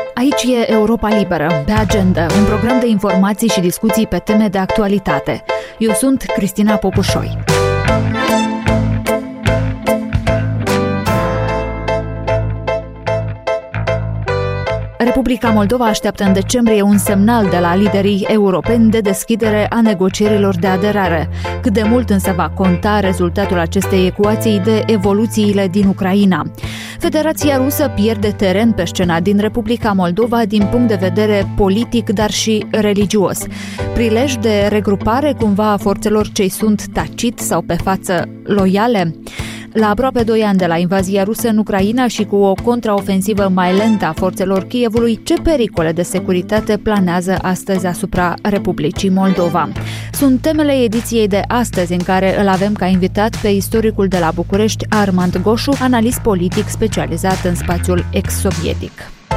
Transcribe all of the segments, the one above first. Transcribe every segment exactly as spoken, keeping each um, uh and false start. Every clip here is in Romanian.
Aici e Europa Liberă, pe agenda, un program de informații și discuții pe teme de actualitate. Eu sunt Cristina Popușoi. Republica Moldova așteaptă în decembrie un semnal de la liderii europeni de deschidere a negocierilor de aderare. Cât de mult însă va conta rezultatul acestei ecuații de evoluțiile din Ucraina? Federația Rusă pierde teren pe scena din Republica Moldova din punct de vedere politic, dar și religios. Prilej de regrupare cumva a forțelor ce sunt tacit sau pe față loiale? La aproape doi ani de la invazia rusă în Ucraina și cu o contraofensivă mai lentă a forțelor Kievului, ce pericole de securitate planează astăzi asupra Republicii Moldova? Sunt temele ediției de astăzi, în care îl avem ca invitat pe istoricul de la București, Armand Goșu, analist politic specializat în spațiul ex-sovietic.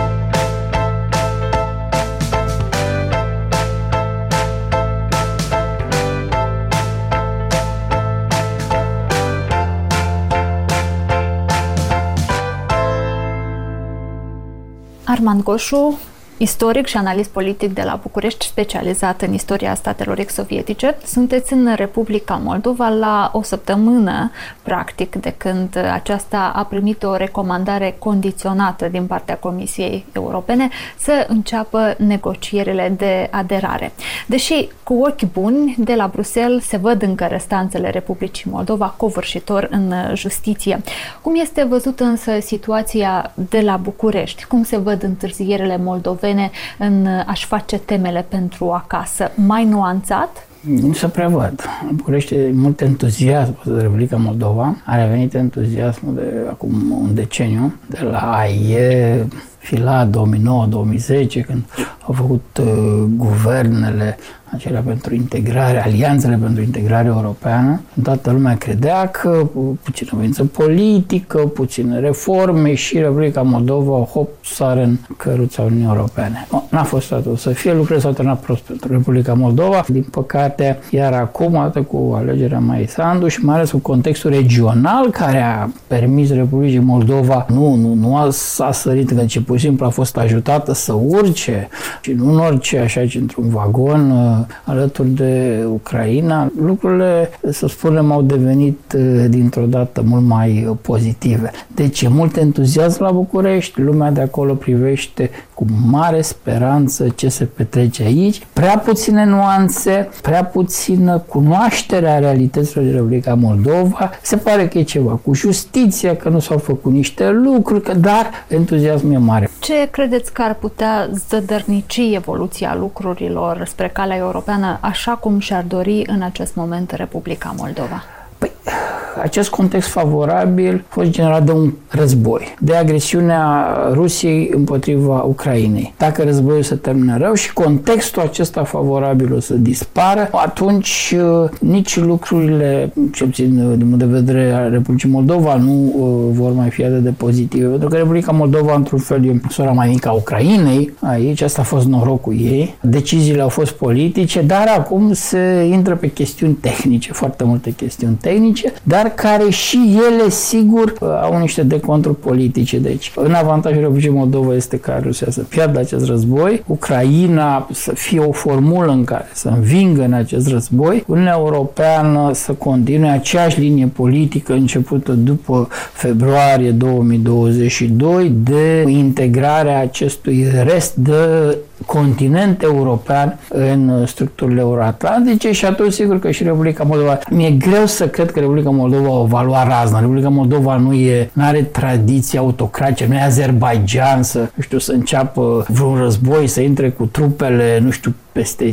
Armand Goșu, istoric și analist politic de la București, specializat în istoria statelor ex-sovietice. Sunteți în Republica Moldova la o săptămână, practic, de când aceasta a primit o recomandare condiționată din partea Comisiei Europene să înceapă negocierile de aderare. Deși cu ochi buni, de la Bruxelles se văd încă restanțele Republicii Moldova covârșitor în justiție. Cum este văzută însă situația de la București? Cum se văd întârzierile moldovene în a-și face temele pentru acasă? Mai nuanțat? Nu se prea văd. În București e mult entuziasm de Republica Moldova. A revenit entuziasmul de acum un deceniu, de la A I E, Fila două mii nouă două mii zece, când au făcut uh, guvernele acelea pentru integrare, alianțele pentru integrare europeană. Toată lumea credea că puțină voință politică, puține reforme și Republica Moldova, hop, sară în căruța Uniunii Europene. No, n-a fost atât să fie, lucrurile s-au terminat prost pentru Republica Moldova. Din păcate, iar acum, atât cu alegerea Maii Sandu și mai ales cu contextul regional care a permis Republicii Moldova, nu, nu, nu a, a sărit, că ce pur și simplu a fost ajutată să urce și nu în orice, așa, ci într-un vagon alături de Ucraina, lucrurile, să spunem, au devenit dintr-o dată mult mai pozitive. Deci e mult entuziasm la București, lumea de acolo privește cu mare speranță ce se petrece aici, prea puține nuanțe, prea puțină cunoaștere a realităților din Republica Moldova, se pare că e ceva cu justiția, că nu s-au făcut niște lucruri, dar entuziasmul e mare. Ce credeți că ar putea zădărnici evoluția lucrurilor spre calea europeană, așa cum și-ar dori în acest moment Republica Moldova? Păi, acest context favorabil a fost generat de un război, de agresiunea Rusiei împotriva Ucrainei. Dacă războiul se termină rău și contextul acesta favorabil o să dispară, atunci nici lucrurile, cel puțin din punct de vedere al Republicii Moldova, nu vor mai fi atât de pozitive. Pentru că Republica Moldova, într-un fel, e sora mai mică a Ucrainei. Aici, asta a fost norocul ei. Deciziile au fost politice, dar acum se intră pe chestiuni tehnice, foarte multe chestiuni tehnice, dar care și ele, sigur, au niște deconturi politice. Deci, în avantajul Republicii Moldova este ca Rusia să piardă acest război, Ucraina să fie o formulă în care să învingă în acest război, Uniunea Europeană să continue aceeași linie politică începută după februarie două mii douăzeci și doi de integrarea acestui rest de continent european în structurile euroatlantice și atunci sigur că și Republica Moldova. Mi-e greu să cred că Republica Moldova o va lua razna. Republica Moldova nu e, nu are tradiție autocratice, nu e Azerbaijan să, nu știu, să înceapă vreun război, să intre cu trupele, nu știu, peste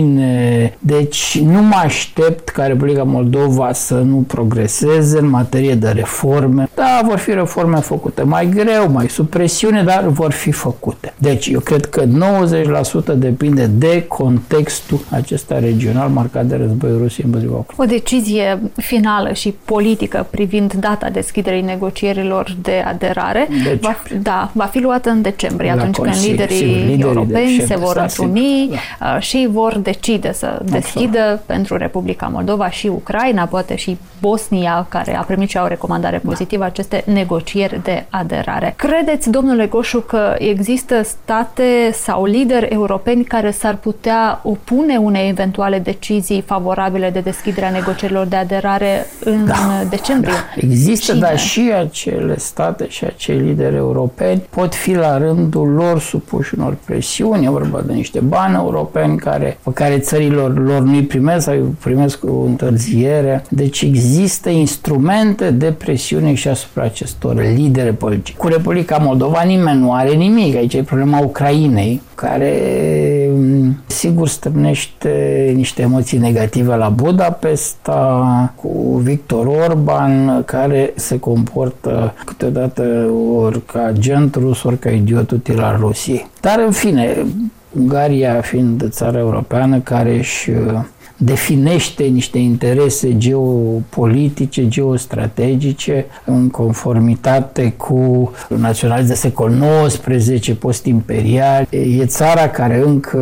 cine. Deci nu mă aștept ca Republica Moldova să nu progreseze în materie de reforme. Da, vor fi reforme făcute mai greu, mai sub presiune, dar vor fi făcute. Deci eu cred că nouăzeci la sută depinde de contextul acesta regional marcat de războiul Rusiei împotriva Ucrainei. O decizie finală și politică privind data deschiderii negocierilor de aderare va fi, da, va fi luată în decembrie, la atunci Consiliu, când liderii, sigur, liderii europeni se vor întâlni, da. și vor decide să deschidă Absolut. pentru Republica Moldova și Ucraina, poate și Bosnia, care a primit și o recomandare pozitivă, aceste negocieri de aderare. Credeți, domnule Goșu, că există state sau lideri europeni care s-ar putea opune unei eventuale decizii favorabile de deschidere a negocierilor de aderare în da, decembrie? Da. Există, Cine? dar și acele state și acei lideri europeni pot fi la rândul lor supuși unor presiuni. E vorba de niște bani europeni care, pe care țărilor lor nu-i primesc sau îi primesc cu întârziere. Deci există instrumente de presiune și asupra acestor lideri politici. Cu Republica Moldova nimeni nu are nimic. Aici e problema Ucrainei, care sigur stârnește niște emoții negative la Budapesta, cu Victor Orban, care se comportă câteodată ori ca agent rus, ori ca idiot util al Rusiei. Dar în fine, Ungaria fiind țară europeană care își definește niște interese geopolitice, geostrategice în conformitate cu naționalism de secol nouăsprezece, post-imperial. E țara care încă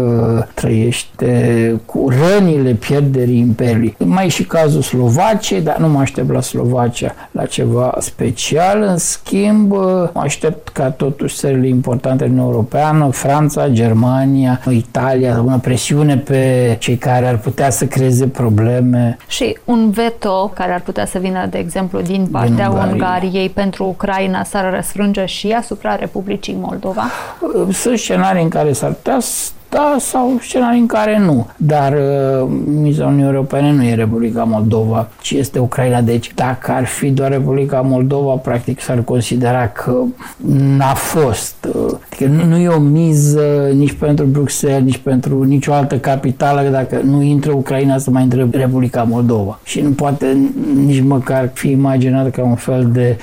trăiește cu rănile pierderii Imperiului. Mai e și cazul Slovaciei, dar nu mă aștept la Slovacia la ceva special. În schimb, mă aștept ca totuși țările importante din Europeană, Franța, Germania, Italia, să pună presiune pe cei care ar putea să creeze probleme. Și un veto care ar putea să vină, de exemplu, din partea din Ungariei pentru Ucraina s-ar răsfrânge și asupra Republicii Moldova? Sunt scenarii în care s-ar putea da sau scenarii în care nu. Dar uh, miza Uniunii Europene nu e Republica Moldova, ci este Ucraina. Deci dacă ar fi doar Republica Moldova, practic s-ar considera că n-a fost. Uh, adică nu, nu e o miză nici pentru Bruxelles, nici pentru nicio altă capitală, dacă nu intră Ucraina să mai intre Republica Moldova. Și nu poate nici măcar fi imaginat ca un fel de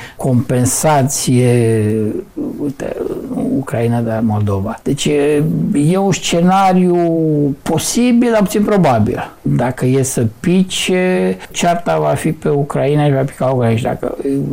compensație, uite, Ucraina de Moldova. Deci e, e un scenariu posibil, dar puțin probabil. Dacă e să pice, cearta va fi pe Ucraina și va pica Ucraina. Și dacă,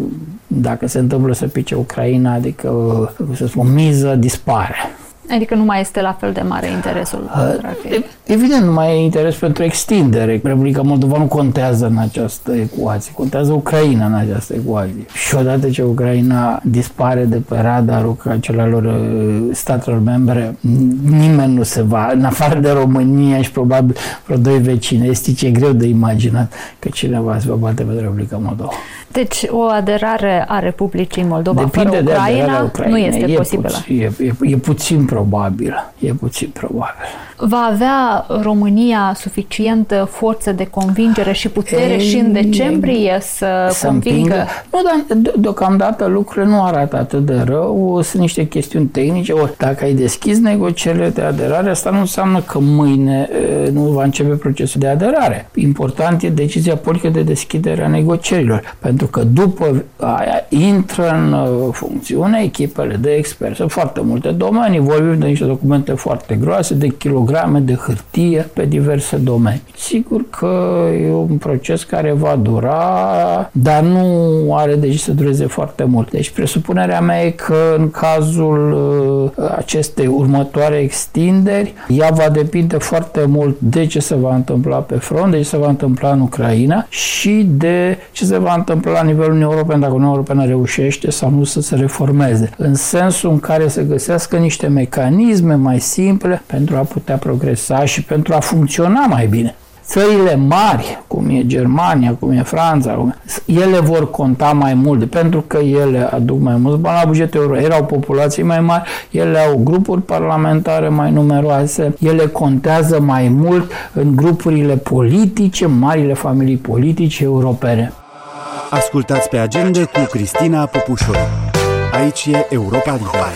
dacă se întâmplă să pice Ucraina, adică, să spun, miză dispare. Adică nu mai este la fel de mare interesul. Uh, evident, nu mai e interes pentru extindere. Republica Moldova nu contează în această ecuație. Contează Ucraina în această ecuație. Și odată ce Ucraina dispare de pe radarul acelor statelor membre, nimeni nu se va, în afară de România și probabil vreo doi vecini estice, e greu de imaginat că cineva se va bate pe Republica Moldova. Deci o aderare a Republicii Moldova Depinde fără Ucraina, de Ucraina nu este e posibilă. Puțin, e, e, e puțin probabil. E puțin probabil. Va avea România suficientă forță de convingere și putere Ei, și în decembrie să, să convingă? Împingă. Nu, dar de- deocamdată lucrurile nu arată atât de rău. Sunt niște chestiuni tehnice. Ori dacă ai deschis negocierile de aderare, asta nu înseamnă că mâine nu va începe procesul de aderare. Important e decizia politică de deschidere a negocierilor. Pentru că după aia intră în funcțiune echipele de experți. Sunt foarte multe domenii. Vorbim de niște documente foarte groase, de kilograme de hârtie pe diverse domenii. Sigur că e un proces care va dura, dar nu are de ce să dureze foarte mult. Deci presupunerea mea e că în cazul uh, acestei următoare extinderi, ea va depinde foarte mult de ce se va întâmpla pe front, de ce se va întâmpla în Ucraina și de ce se va întâmpla la nivelul Uniunii Europene, dacă Uniunea Europeană reușește sau nu să se reformeze. În sensul în care se găsească niște mecanisme mai simple pentru a putea progresa și pentru a funcționa mai bine. Țările mari, cum e Germania, cum e Franța, ele vor conta mai mult, pentru că ele aduc mai mulți bani la bugetul euro, ele au populații mai mari, ele au grupuri parlamentare mai numeroase, ele contează mai mult în grupurile politice, marile familii politice europene. Ascultați pe Agenda cu Cristina Popușoru. Aici e Europa Liberă.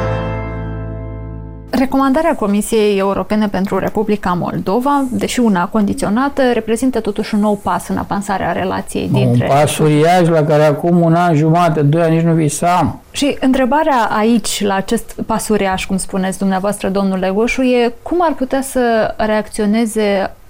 Recomandarea Comisiei Europene pentru Republica Moldova, deși una condiționată, reprezintă totuși un nou pas în avansarea relației dintre... Un pas uriaș la care acum un an jumate, doi ani nici nu visam. Și întrebarea aici, la acest pas uriaș, cum spuneți dumneavoastră, domnule Goșu, e cum ar putea să reacționeze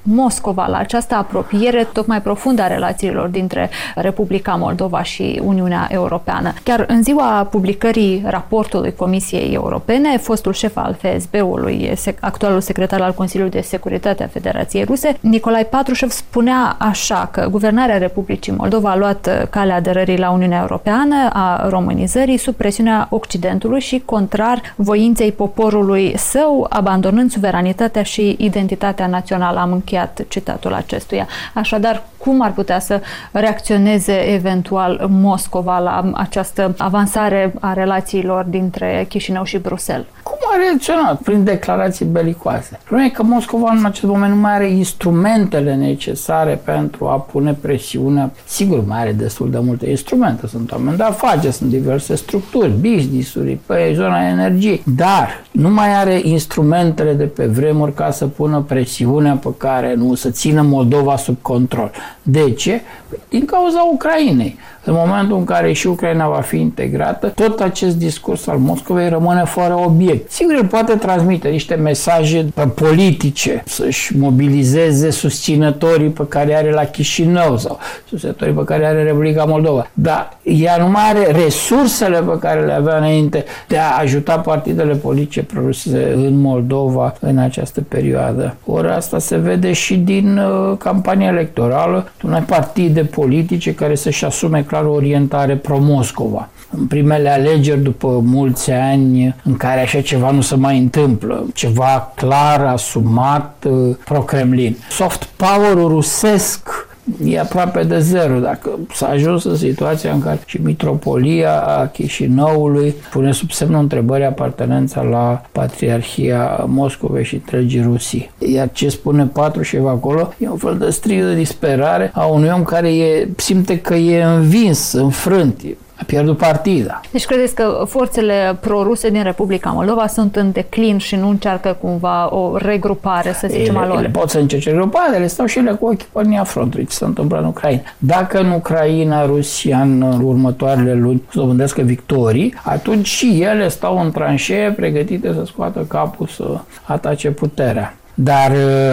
Moscova la această apropiere tot mai profundă a relațiilor dintre Republica Moldova și Uniunea Europeană. Chiar în ziua publicării raportului Comisiei Europene, fostul șef al F S B-ului, actualul secretar al Consiliului de Securitate a Federației Ruse, Nicolae Patrușev, spunea așa că guvernarea Republicii Moldova a luat calea aderării la Uniunea Europeană, a românizării, sub presiunea Occidentului și contrar voinței poporului său, abandonând suveranitatea și identitatea națională. Am încheiat citatul acestuia. Așadar, cum ar putea să reacționeze eventual Moscova la această avansare a relațiilor dintre Chișinău și Bruxelles? Cum a reacționat? Prin declarații belicoase. Problema e că Moscova în acest moment nu mai are instrumentele necesare pentru a pune presiunea. Sigur, mai are destul de multe instrumente. Sunt oameni de afaceri, sunt diverse structuri, business-uri pe zona energiei, dar nu mai are instrumentele de pe vremuri ca să pună presiunea pe care nu, să țină Moldova sub control. De ce? Din cauza Ucrainei. În momentul în care și Ucraina va fi integrată, tot acest discurs al Moscovei rămâne fără obiect. Sigur, el poate transmite niște mesaje politice, să-și mobilizeze susținătorii pe care are la Chișinău sau susținătorii pe care are Republica Moldova, dar ea nu mai are resursele pe care le avea înainte de a ajuta partidele politice proruse în Moldova în această perioadă. Ori asta se vede și din uh, campania electorală, unei partide politice care să-și asume clar o orientare pro-Moscova. În primele alegeri, după mulți ani în care așa ceva nu se mai întâmplă, ceva clar asumat pro-Kremlin. Soft power-ul rusesc e aproape de zero. Dacă s-a ajuns în situația în care și mitropolia a Chișinăului pune sub semnul întrebării apartenența la Patriarhia Moscovei și întregii Rusii. Iar ce spune Patrușev acolo e un fel de strig de disperare a unui om care e, simte că e învins, înfrânt, a pierdut partida. Deci credeți că forțele proruse din Republica Moldova sunt în declin și nu încearcă cumva o regrupare, să zicem, ele, a lor? Ele pot să încerce regrupare, ele stau și ele cu ochii pe linia frontului, ce se întâmplă în Ucraina. Dacă în Ucraina, Rusia în următoarele luni să dobândească victorii, atunci și ele stau în tranșee pregătite să scoată capul să atace puterea. Dar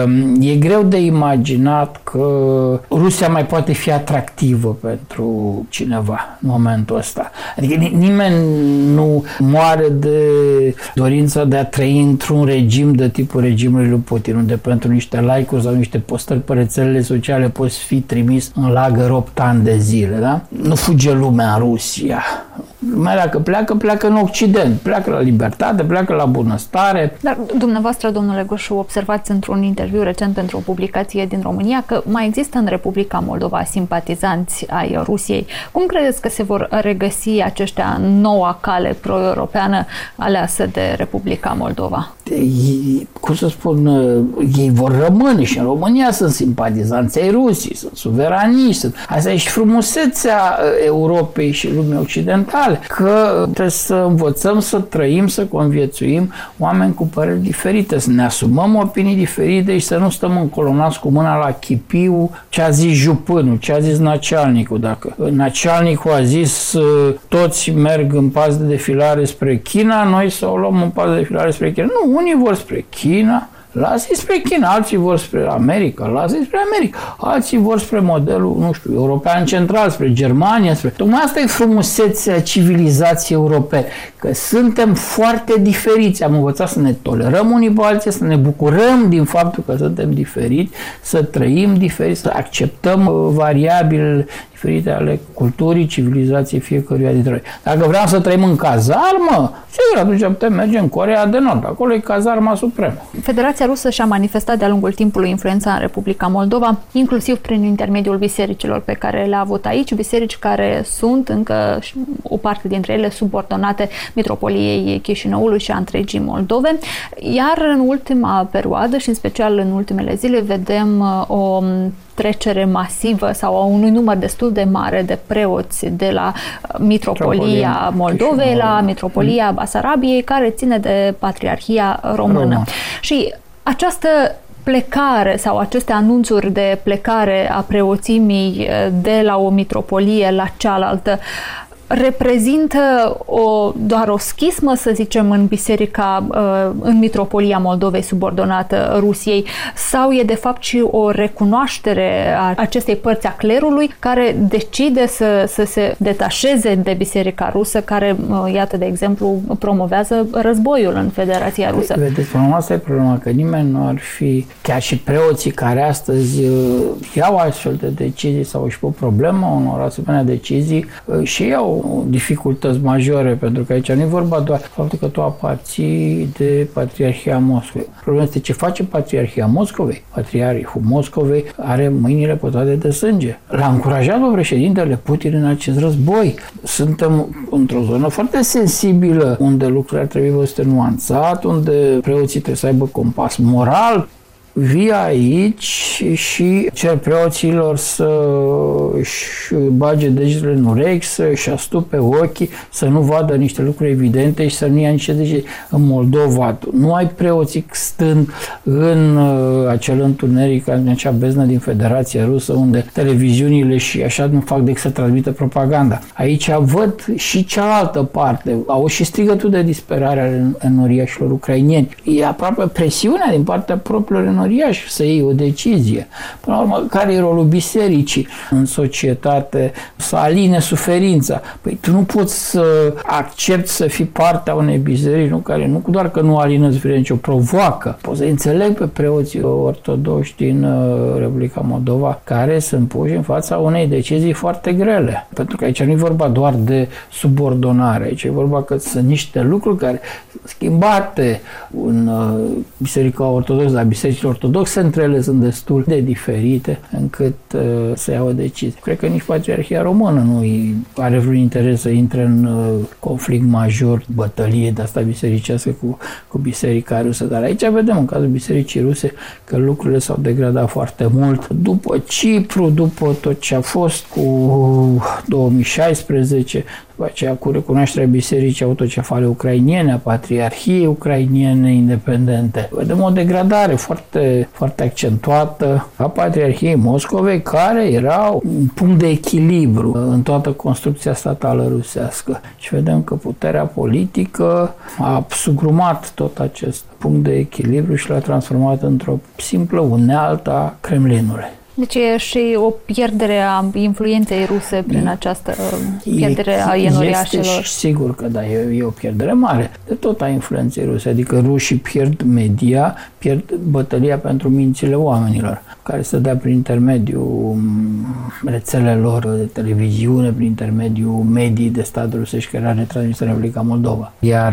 e greu de imaginat că Rusia mai poate fi atractivă pentru cineva în momentul ăsta. Adică nimeni nu moare de dorința de a trăi într-un regim de tipul regimului lui Putin, unde pentru niște like-uri sau niște postări pe rețelele sociale poți fi trimis în lagăr opt ani de zile, da? Nu fuge lumea în Rusia. Lumea dacă pleacă, pleacă în Occident, pleacă la libertate, pleacă la bunăstare. Dar dumneavoastră, domnule Goșu, observați într-un interviu recent pentru o publicație din România că mai există în Republica Moldova simpatizanți ai Rusiei. Cum credeți că se vor regăsi aceștia în noua cale pro-europeană aleasă de Republica Moldova? Ei, cum să spun, ei vor rămâne și în România sunt simpatizanți ai Rusiei, sunt suveraniști. Sunt... Asta e și frumusețea Europei și lumii occidentale, că trebuie să învățăm să trăim, să conviețuim oameni cu păreri diferite, să ne asumăm opinii diferite și să nu stăm încolonați cu mâna la chipiu ce a zis jupânul, ce a zis nacealnicul. Dacă nacealnicul a zis toți merg în pas de defilare spre China, noi să o luăm în pas de defilare spre China. Nu, unii vor spre China, lasă-i spre China, alții vor spre America, lasă-i spre America, alții vor spre modelul, nu știu, european central, spre Germania, spre... Tocmai asta e frumusețea civilizației europene, că suntem foarte diferiți, am învățat să ne tolerăm unii pe alții, să ne bucurăm din faptul că suntem diferiți, să trăim diferit, să acceptăm variabile diferite ale culturii, civilizației fiecăruia dintre noi. Dacă vreau să trăim în cazarmă, sigur, atunci putem merge în Coreea de Nord, acolo e cazarma supremă. Federația Rusă și-a manifestat de-a lungul timpului influența în Republica Moldova, inclusiv prin intermediul bisericilor pe care le-a avut aici, biserici care sunt încă o parte dintre ele subordonate Mitropoliei Chișinăului și a întregii Moldove, iar în ultima perioadă și în special în ultimele zile vedem o trecere masivă sau a unui număr destul de mare de preoți de la Mitropolia Moldovei la Mitropolia Basarabiei, care ține de Patriarhia Română. Român. Și această plecare sau aceste anunțuri de plecare a preoțimii de la o mitropolie la cealaltă reprezintă o, doar o schismă, să zicem, în biserica, în Mitropolia Moldovei subordonată Rusiei, sau e de fapt și o recunoaștere a acestei părți a clerului care decide să, să se detașeze de biserica rusă, care, iată, de exemplu, promovează războiul în Federația Rusă? Vedeți, problema asta e problema, că nimeni nu ar fi, chiar și preoții care astăzi iau astfel de decizii sau își pun problema unor asemenea decizii și iau dificultăți majore, pentru că aici nu e vorba doar de faptul că tu aparții de Patriarhia Moscovei. Problema este ce face Patriarhia Moscovei. Patriarhul Moscovei are mâinile pătate de sânge. L-a încurajat pe președintele Putin în acest război. Suntem într-o zonă foarte sensibilă, unde lucrurile ar trebui văzute nuanțat, unde preoții trebuie să aibă compas moral. Vii aici și cer preoților să-și bage degetele în urechi, să-și astupe ochii, să nu vadă niște lucruri evidente și să nu ia niște decizii. În Moldova nu ai preoții stând în acel întuneric, în acea beznă din Federația Rusă, unde televiziunile și așa nu fac decât să transmită propaganda. Aici văd și cealaltă parte. Au și strigătul de disperare în uriașilor ucrainieni. E aproape presiunea din partea propriilor uriași să iei o decizie. Până la urmă, care e rolul bisericii în societate? Să aline suferința. Păi tu nu poți să accepti să fii partea unei biserici, nu, care nu doar că nu alină suferința, ci o provoacă. Poți să înțeleg pe preoții ortodoxi din Republica Moldova care sunt puși în fața unei decizii foarte grele. Pentru că aici nu e vorba doar de subordonare, aici e vorba că sunt niște lucruri care schimbate în Biserica Ortodoxă, dar bisericile ortodoxe între ele sunt destul de diferite încât uh, să ia o decizie. Cred că nici Patriarhia Română nu are vreun interes să intre în uh, conflict major, bătălie de asta bisericească cu, cu Biserica Rusă. Dar aici vedem, în cazul Bisericii Ruse, că lucrurile s-au degradat foarte mult. După Cipru, după tot ce a fost cu două mii șaisprezece, după aceea cu recunoașterea Bisericii Autocefale Ucrainiene, a Patriarhiei Ucrainiene independente. Vedem o degradare foarte, foarte accentuată a Patriarhiei Moscovei, care era un punct de echilibru în toată construcția statală rusească. Și vedem că puterea politică a sugrumat tot acest punct de echilibru și l-a transformat într-o simplă unealtă a Kremlinului. Deci e și o pierdere a influenței ruse prin această pierdere a enoriașilor. Este sigur că da, e, e o pierdere mare de tot a influenței ruse. Adică rușii pierd media, pierd bătălia pentru mințile oamenilor, care se dea prin intermediul rețelelor de televiziune, prin intermediul medii de stat rusești care are transmis în Republica Moldova. Iar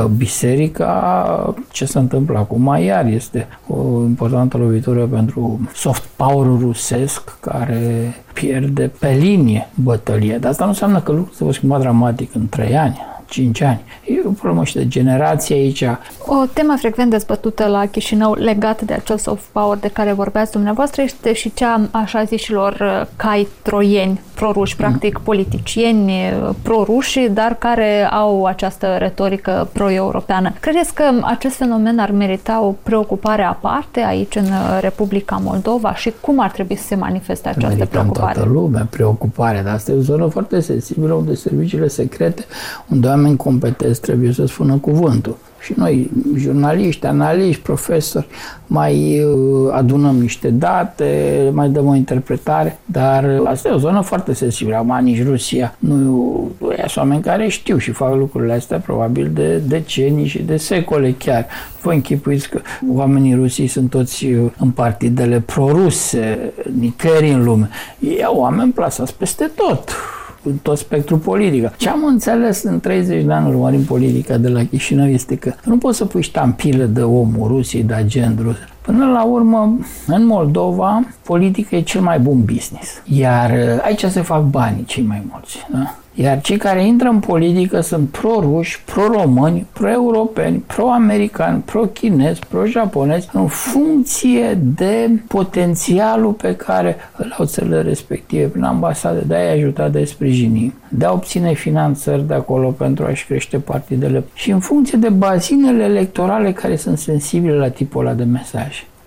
biserica, ce se întâmplă acum, iar este o importantă lovitură pentru soft power-ul rusesc, care pierde pe linie bătălia. Dar asta nu înseamnă că lucrurile se vor schimba dramatic în trei ani, cinci ani. E o problemă și de generație aici. O temă frecvent dezbătută la Chișinău legată de acel soft power de care vorbeați dumneavoastră este și cea așa zișilor cai troieni, proruși, practic politicieni proruși, dar care au această retorică pro-europeană. Credeți că acest fenomen ar merita o preocupare aparte aici în Republica Moldova și cum ar trebui să se manifeste această Merităm preocupare? Toată lumea preocupare, dar asta e o zonă foarte sensibilă unde serviciile secrete, unde oameni competenți trebuie să spună cuvântul. Și noi, jurnaliști, analiști, profesori, mai adunăm niște date, mai dăm o interpretare, dar asta e o zonă foarte sensibilă. Acum, nici Rusia nu e oameni care știu și fac lucrurile astea probabil de decenii și de secole chiar. Vă închipuiți că oamenii Rusiei sunt toți în partidele proruse, nicăieri în lume. Ei au oameni plasați peste tot, în tot spectrul politic. Ce am înțeles în treizeci de ani urmărind politica de la Chișinău este că nu poți să pui ștampile de omul Rusiei, de agent rus. Până la urmă, în Moldova, politica e cel mai bun business. Iar aici se fac banii cei mai mulți. Da? Iar cei care intră în politică sunt pro-ruși, pro-români, pro-europeni, pro-americani, pro-chinezi, pro-japonezi, în funcție de potențialul pe care îl au țările respective prin ambasade, de a-i ajuta, de a-i sprijini, de a obține finanțări de acolo pentru a-și crește partidele și în funcție de bazinele electorale care sunt sensibile la tipul ăla de mesaj.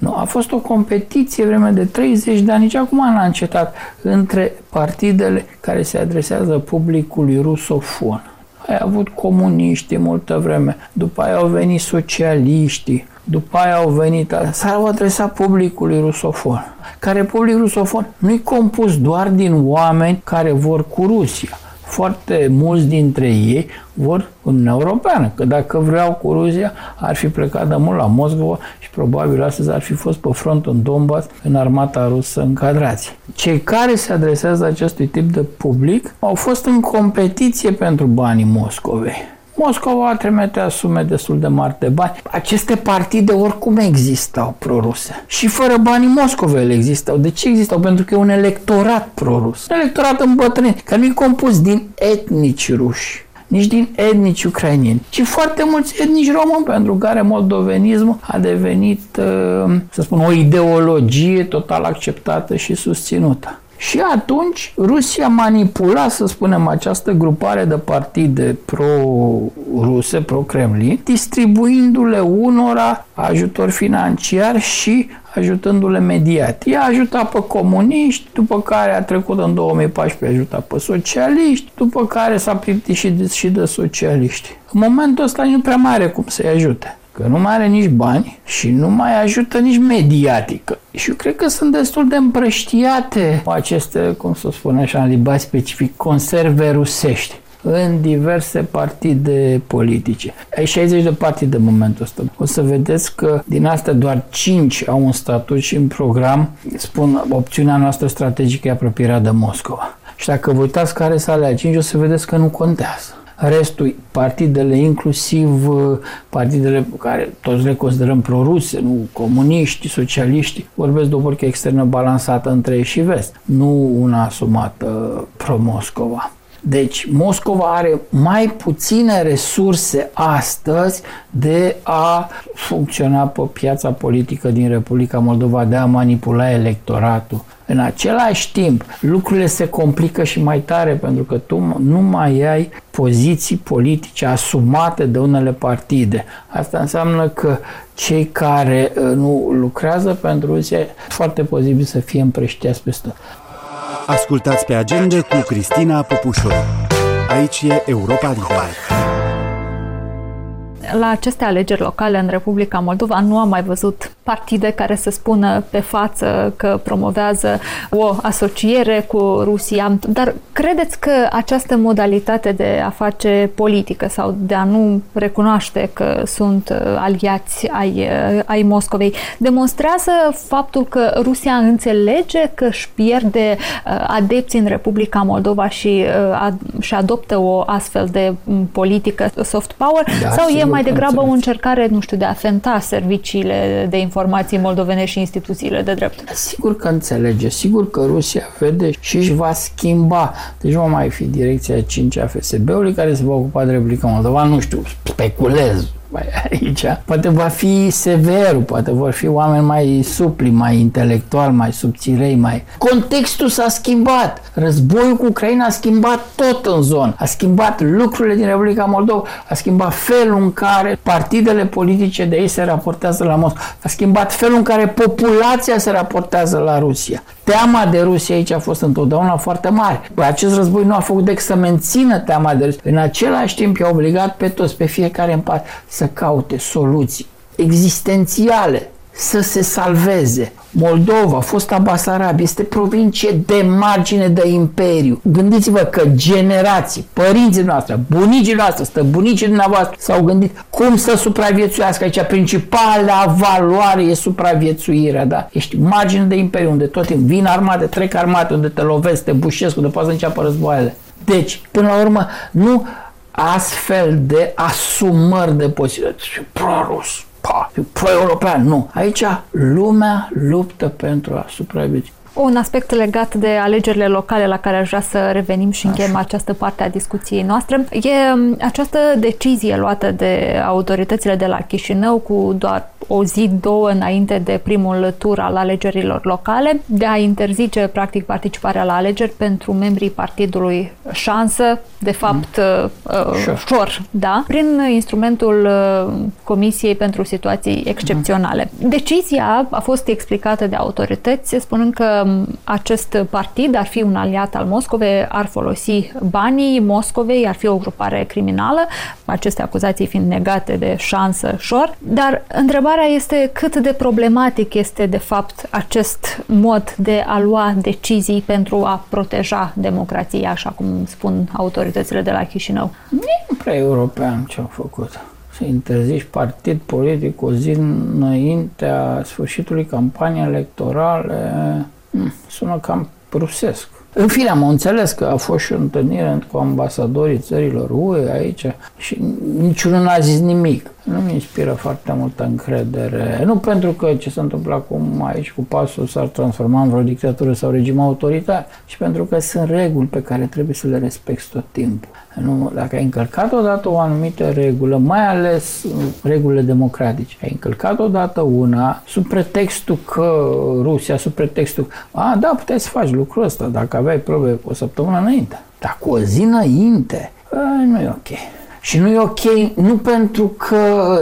Nu, a fost o competiție vreme de treizeci de ani, nici acum n-a încetat, între partidele care se adresează publicului rusofon. Ai avut comuniștii multă vreme, după aia au venit socialiștii, după aia au venit, s-au adresat publicului rusofon, care public rusofon nu-i compus doar din oameni care vor cu Rusia. Foarte mulți dintre ei vor Uniunea Europeană, că dacă vreau cu Rusia, ar fi plecat de mult la Moscova și probabil astăzi ar fi fost pe front în Donbass, în armata rusă încadrați. Cei care se adresează acestui tip de public au fost în competiție pentru banii Moscovei. Moscova trimitea sume destul de mari de bani. Aceste partide oricum existau proruse. Și fără banii Moscovei ele existau. De ce existau? Pentru că e un electorat prorus. Un electorat îmbătrânit, care nu e compus din etnici ruși, nici din etnici ucrainieni, ci foarte mulți etnici români, pentru care moldovenismul a devenit, să spun, o ideologie total acceptată și susținută. Și atunci Rusia manipula, să spunem, această grupare de partide pro-ruse, pro-Kremlin, distribuindu-le unora ajutor financiar și ajutându-le mediat. Ea ajuta pe comuniști, după care a trecut în două mii paisprezece, ajuta pe socialiști, după care s-a plictisit și, și de socialiști. În momentul ăsta nu prea mai are cum să-i ajute, că nu mai are nici bani și nu mai ajută nici mediatică. Și eu cred că sunt destul de împrăștiate aceste, cum să spun așa în limbaj specific, conserve rusești în diverse partide politice. Ai șaizeci de partide în momentul ăsta. O să vedeți că din astea doar cinci au un statut și în program spun opțiunea noastră strategică e apropierea de Moscova. Și dacă vă uitați care sunt alea cinci, o să vedeți că nu contează. Restul, partidele, inclusiv partidele pe care toți le considerăm proruse, nu comuniști, socialiști, vorbesc de o politică externă balansată între est și vest, nu una asumată pro-Moscova. Deci, Moscova are mai puține resurse astăzi de a funcționa pe piața politică din Republica Moldova, de a manipula electoratul. În același timp, lucrurile se complică și mai tare pentru că tu nu mai ai poziții politice asumate de unele partide. Asta înseamnă că cei care nu lucrează pentru Rusia foarte posibil să fie împrăștiați peste tot. Ascultați pe Agenda cu Cristina Popușoru. Aici e Europa Liberă. La aceste alegeri locale în Republica Moldova nu am mai văzut partide care să spună pe față că promovează o asociere cu Rusia, dar credeți că această modalitate de a face politică sau de a nu recunoaște că sunt aliați ai, ai Moscovei demonstrează faptul că Rusia înțelege că își pierde adepți în Republica Moldova și, și adoptă o astfel de politică soft power, da, sau e mai degrabă o încercare, nu știu, de a fenta serviciile de informații moldovene și instituțiile de drept? Sigur că înțelege, sigur că Rusia vede și își va schimba. Deci nu va mai fi direcția cinci a F S B-ului care se va ocupa de Republica Moldova, nu știu, speculez aici. Poate va fi severul, poate vor fi oameni mai supli, mai intelectuali, mai subțirei, mai... Contextul s-a schimbat. Războiul cu Ucraina a schimbat tot în zonă. A schimbat lucrurile din Republica Moldova, a schimbat felul în care partidele politice de aici se raportează la Moscova, a schimbat felul în care populația se raportează la Rusia. Teama de Rusia aici a fost întotdeauna foarte mare. Acest război nu a făcut decât să mențină teama de Rusia. În același timp i-a obligat pe toți, pe fiecare în parte, să caute soluții existențiale, să se salveze. Moldova, fosta Basarabia, este provincie de margine de imperiu. Gândiți-vă că generații, părinții noastre, bunicii noastre, străbunicii dumneavoastră s-au gândit cum să supraviețuiască aici. Principala valoare e supraviețuirea, da? Ești margine de imperiu, unde tot timpul vin armate, trec armate, unde te lovesc, te bușesc, unde poate să înceapă războaiele. Deci, până la urmă, nu astfel de asumări de posibilități. Pro-rus, pro-european, nu. Aici lumea luptă pentru a supraviețui. Un aspect legat de alegerile locale la care aș vrea să revenim și încheiem această parte a discuției noastre e această decizie luată de autoritățile de la Chișinău cu doar o zi, două înainte de primul tur al alegerilor locale, de a interzice practic participarea la alegeri pentru membrii partidului Șansă, de fapt mm. uh, șor, da, prin instrumentul uh, Comisiei pentru Situații Excepționale. Mm. Decizia a fost explicată de autorități spunând că acest partid ar fi un aliat al Moscovei, ar folosi banii Moscovei, ar fi o grupare criminală, aceste acuzații fiind negate de Șansă șor, dar întrebarea este cât de problematic este de fapt acest mod de a lua decizii pentru a proteja democrația, așa cum spun autoritățile de la Chișinău. Nu prea european ce au făcut. Să interzici partid politic o zi înaintea sfârșitului campaniei electorale, sună cam rusesc. În fine, am înțeles că a fost și o întâlnire cu ambasadorii țărilor U E aici și niciunul n-a zis nimic. Nu mi inspiră foarte multă încredere. Nu pentru că ce se întâmplă acum aici cu pasul s-ar transforma în vreo dictatură sau regim autoritar, ci pentru că sunt reguli pe care trebuie să le respecti tot timpul. Nu, dacă ai încălcat odată o anumită regulă, mai ales regulile democratice, ai încălcat odată una sub pretextul că Rusia, sub pretextul a, da, puteai să faci lucrul ăsta dacă aveai probe o săptămână înainte. Dar cu o zi înainte, a, nu e ok. Și nu e ok nu pentru că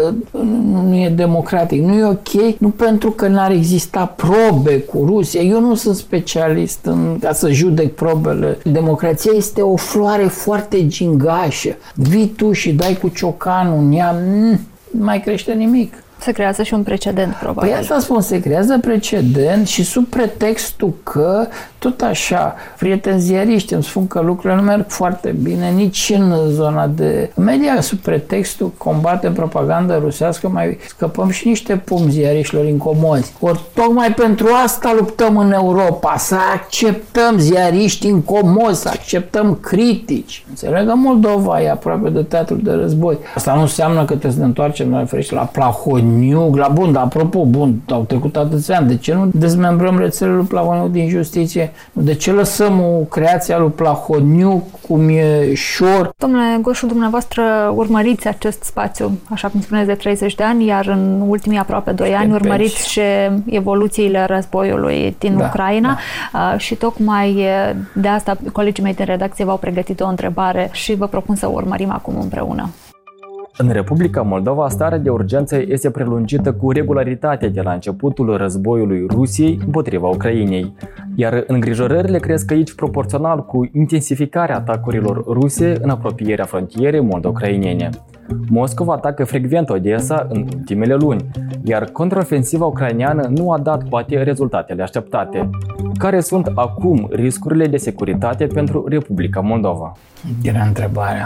nu e democratic, nu e ok nu pentru că n-ar exista probe cu Rusia. Eu nu sunt specialist în, ca să judec probele. Democrația este o floare foarte gingașă. Vii tu și dai cu ciocanul în ea, nu mai crește nimic. Se creează și un precedent, probabil. Păi asta spun, se creează precedent și sub pretextul că, tot așa, prieteni ziariști îmi spun că lucrurile nu merg foarte bine nici în zona de media, sub pretextul combatem propaganda rusească, mai scăpăm și niște pumni ziariștilor incomozi. Ori tocmai pentru asta luptăm în Europa, să acceptăm ziariști incomozi, să acceptăm critici. Înțeleg că Moldova e aproape de teatrul de război. Asta nu înseamnă că trebuie să ne întoarcem, noi ferești, la Plahotniuc, la bun, dar apropo, bun, au trecut atâția ani, de ce nu dezmembrăm rețelele lui Plahotniuc din justiție? De ce lăsăm o creație a lui Plahotniuc, cum e șor? Domnule Goșu, dumneavoastră urmăriți acest spațiu, așa cum spuneți, de treizeci de ani, iar în ultimii aproape doi ani urmăriți și evoluțiile războiului din da, Ucraina da. Și tocmai de asta colegii mei din redacție v-au pregătit o întrebare și vă propun să o urmărim acum împreună. În Republica Moldova, starea de urgență este prelungită cu regularitate de la începutul războiului Rusiei împotriva Ucrainei, iar îngrijorările cresc aici proporțional cu intensificarea atacurilor ruse în apropierea frontierei moldo-ucrainene. Moscova atacă frecvent Odessa în ultimele luni, iar contraofensiva ucraineană nu a dat poate rezultatele așteptate. Care sunt acum riscurile de securitate pentru Republica Moldova? Era întrebarea.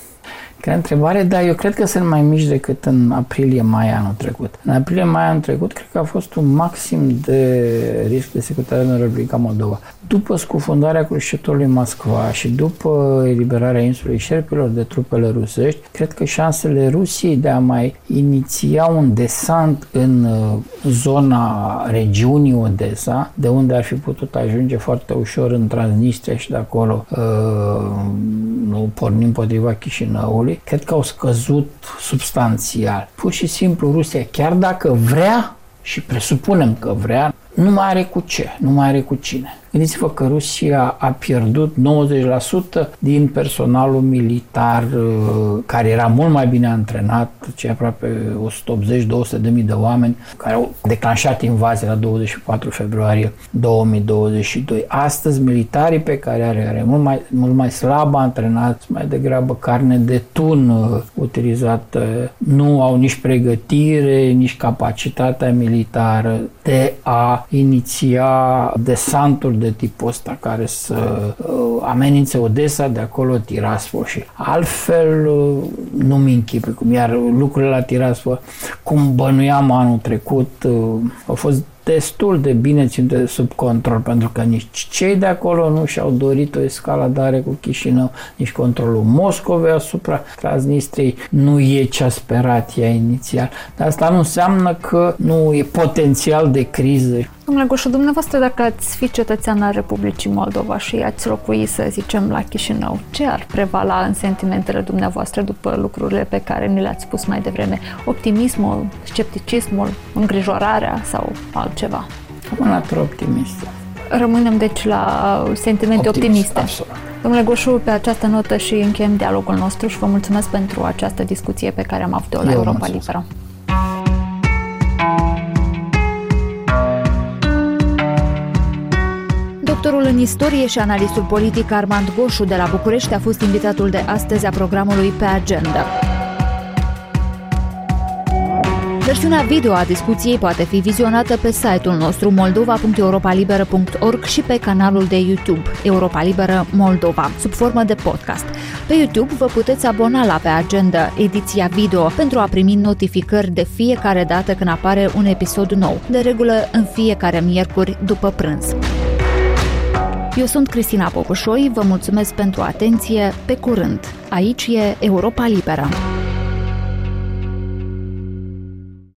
Că întrebare, dar eu cred că sunt mai mici decât în aprilie-mai anul trecut. În aprilie-mai anul trecut, cred că a fost un maxim de risc de securitate în Republica Moldova. După scufundarea crucișătorului Moscova și după eliberarea insulei Șerpilor de trupele rusești, cred că șansele Rusiei de a mai iniția un desant în zona regiunii Odessa, de unde ar fi putut ajunge foarte ușor în Transnistria și de acolo nu pornim împotriva Chișinăului, cred că au scăzut substanțial. Pur și simplu Rusia, chiar dacă vrea, și presupunem că vrea, nu mai are cu ce, nu mai are cu cine. Gândiți-vă că Rusia a pierdut nouăzeci la sută din personalul militar care era mult mai bine antrenat, cei aproape o sută optzeci - două sute de mii de oameni care au declanșat invazia la douăzeci și patru februarie două mii douăzeci și doi. Astăzi militarii pe care are, are mult mai, mult mai slab antrenați, mai degrabă carne de tun utilizată, nu au nici pregătire, nici capacitatea militară de a iniția desanturi de tipul ăsta care să uh, amenințe Odessa, de acolo Tiraspol și altfel uh, nu-mi închipui cum, iar lucrurile la Tiraspol, cum bănuiam anul trecut, uh, au fost destul de bine ținute sub control, pentru că nici cei de acolo nu și-au dorit o escaladare cu Chișinău, nici controlul Moscovei asupra Transnistriei nu e ce a sperat ea inițial. Dar asta nu înseamnă că nu e potențial de criză. Domnule Goșu, dumneavoastră, dacă ați fi cetățean al Republicii Moldova și ați locui, să zicem, la Chișinău, ce ar prevala în sentimentele dumneavoastră după lucrurile pe care ni le-ați spus mai devreme? Optimismul, scepticismul, îngrijorarea sau altceva? Am o natură optimistă. Rămânem, deci, la sentimente Optimist, optimiste. Absolut. Domnule Goșu, pe această notă și încheiem dialogul nostru și vă mulțumesc pentru această discuție pe care am avut-o la Eu Europa mulțumesc. Liberă. Doctorul în istorie și analistul politic Armand Goșu de la București a fost invitatul de astăzi a programului Pe Agenda. Versiunea video a discuției poate fi vizionată pe site-ul nostru moldova punct europalibera punct org și pe canalul de YouTube Europa Liberă Moldova, sub formă de podcast. Pe YouTube vă puteți abona la Pe Agenda, ediția video, pentru a primi notificări de fiecare dată când apare un episod nou, de regulă în fiecare miercuri după prânz. Eu sunt Cristina Popușoi, vă mulțumesc pentru atenție, pe curând. Aici e Europa Liberă.